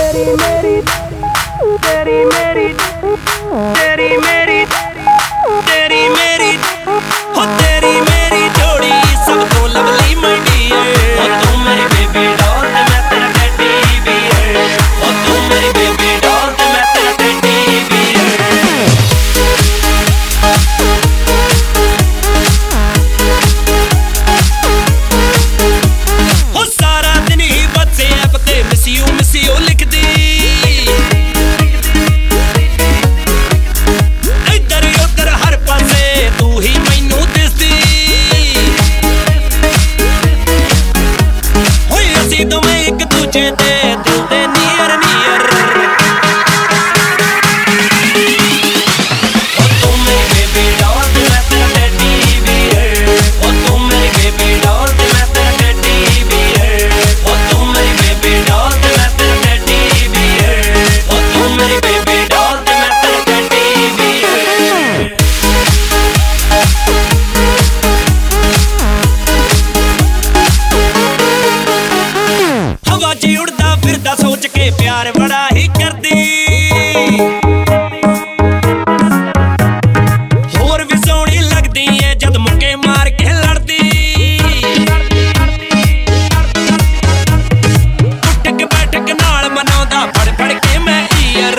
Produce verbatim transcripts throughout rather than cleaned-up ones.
तेरी मेरी तेरी मेरी तेरी मेरी तेरी मेरी हो तेरी मेरी जोड़ी सब तो लवली माय डियर। हो तू मेरी बेबी डॉल ते मैं तेरा टेडी बियर। हो तू मेरी बेबी डॉल ते मैं तेरा टेडी बियर। हो सारा दिन ही WhatsApp ते मिस यू मिस यू लिखदी, इधर उधर हर पासे तू ही मैनू दिसदी। होए असीं दोवें एक दूजे ते दिल दे नीयर नीयर। हो तू मेरी बेबी डॉल ते मैं तेरा टेडी बियर। हो तू मेरी बेबी डॉल ते मैं तेरा टेडी बियर। हो तू मेरी बेबी डॉल ते मैं तेरा टेडी बियर। हो तू मेरी बेबी डॉल ते मैं तेरा टेडी बियर। हवा च उड़दा फिरदा सोच के प्यार बड़ा ही करदी, होर भी सोहनी लगदी ऐ जद मुक्के मार के लड़दी। उठक बैठक नाल मनाउंदा फड़ फड़ के मैं ईयर।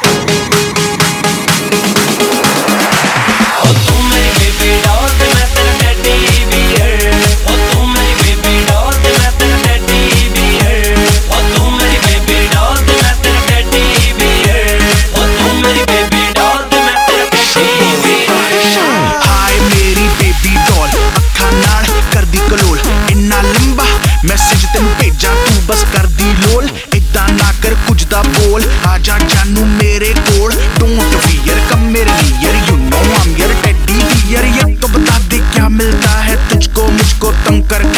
हो तू मेरी बेबी डॉल ते मैं तेरा टेडी बियर। हो तू मेरी बेबी डॉल ते मैं तेरा टेडी बियर। हो तू मेरी बेबी डॉल ते मैं तेरा टेडी बियर। हो तू मेरी बेबी डॉल ते मैं तेरा टेडी बियर। हाय मेरी बेबी डॉल अखा नाल करदी कलोल, इन्ना लंबा मैसेज तेनू भेजा तू बस करदी लोल। इदा ना कर कुछ दा बोल, आजा जानू मेरे कोल। डोंट फियर कम मेरे near, you know I am your teddy bear. ये तो बता दे क्या मिलता है तुझको मुझको तंग करके।